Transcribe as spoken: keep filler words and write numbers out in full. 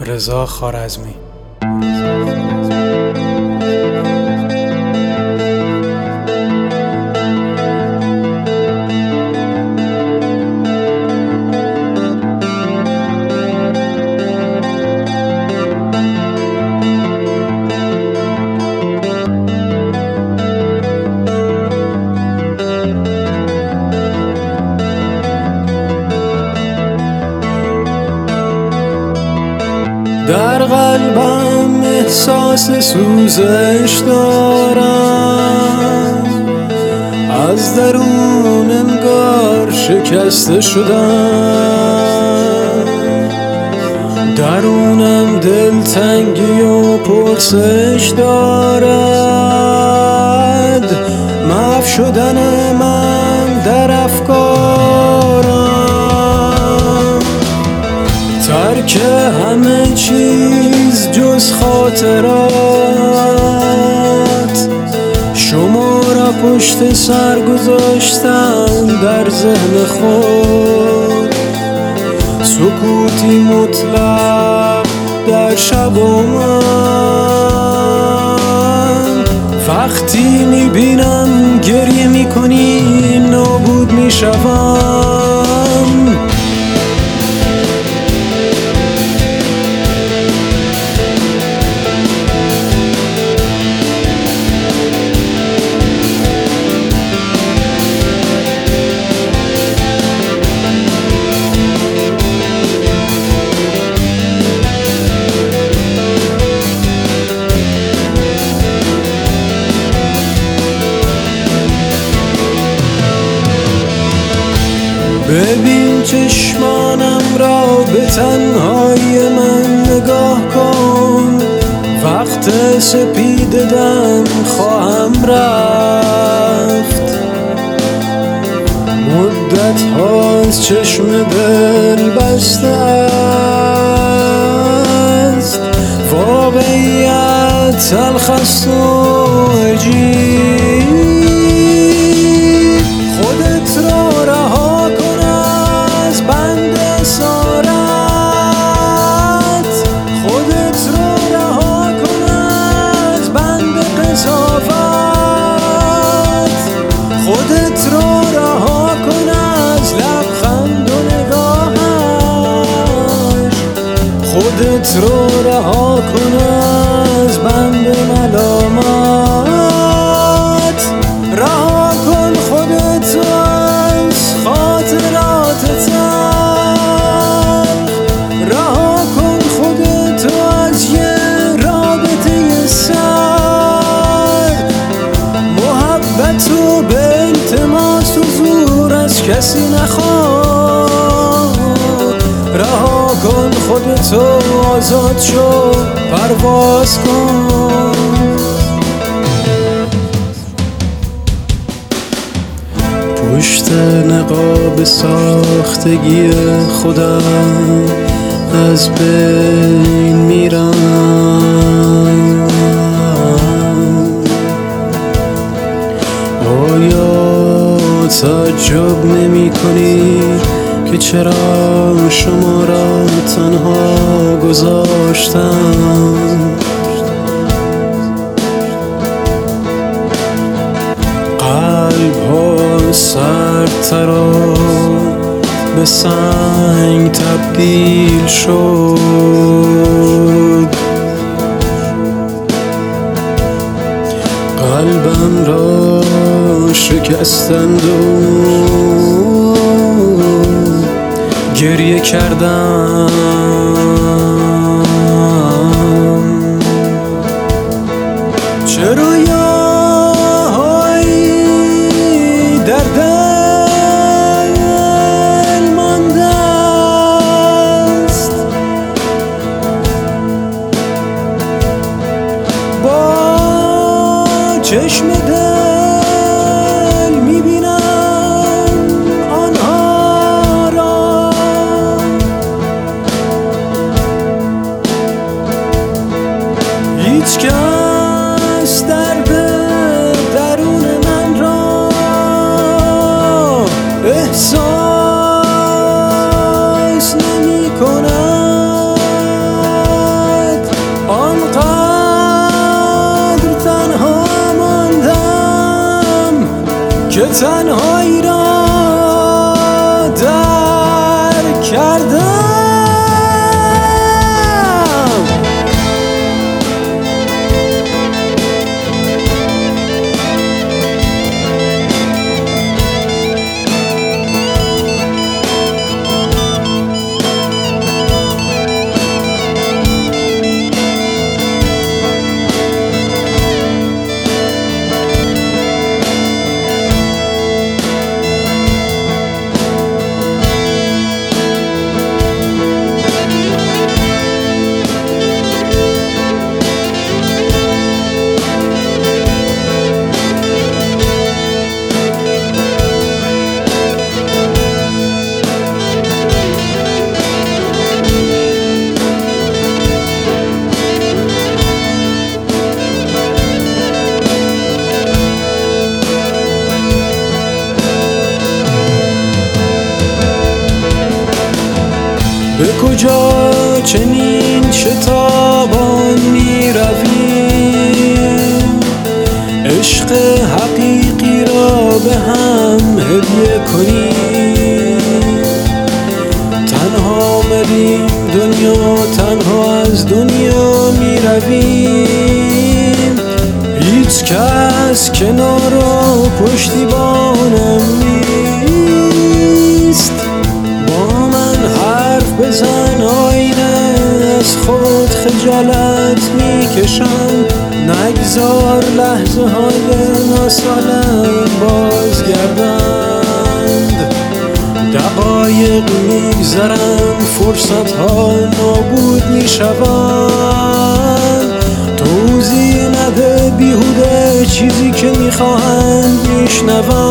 رضا خوارزمی. در قلبم احساس سوزش دارم، از درون انگار شکسته شدم. درونم دلتنگی و پرسش دارد، محو شدن من در افکارم. ترک همه چیز جز خاطرات، شما را پشت سر گذاشتم در ذهن خود. سکوتی مطلق در شب و من، وقتی میبینم گریه میکنی نابود میشوم. ببین چشمانم را به تنهایی من نگاه کن، وقت سپیده دم خواهم رفت. مدت هاست چشم دل بسته است، واقعیت تلخ است و عجیب. خودت را رها کن از بند اسارت، خودت را رها کن از بند قضاوت، خودت را رها کن از لبخند و نگاهش، خودت را رها کن از بند ملامت. رها کن خودت از خاطرات تلخ، رها کن خودت از یه رابطه سرد. محبت و به التماس و زور از کسی نخواه. رها کن خودتو، آزاد شو، پرواز کن. پشت نقاب ساختگی خودم از بین میرم. آیا تعجب نمی کنی که چرا شما را تنها گذاشتم؟ قلب ها سردتر و به سنگ تبدیل شد. قلبم را شکستند و گریه کردم. چه رویاهایی در دل مانده است، با چشم دل میبینم آنها را. هیچ کس در که تنهایی را درک کردم. به کجا چنین شتابان می رویم، عشق حقیقی را به هم هدیه کنیم. تنها مریم دنیا، تنها از دنیا می رویم. هیچ کس کنار و پشتیبانم نیست. با من حرف بزن آینه، از خود خجالت میکشم. نگذار لحظه های ناسالم بازگردند. دقایق میگذرند، فرصت ها نابود میشوند. توضیح نده بیهوده، چیزی که میخواهند میشنوند.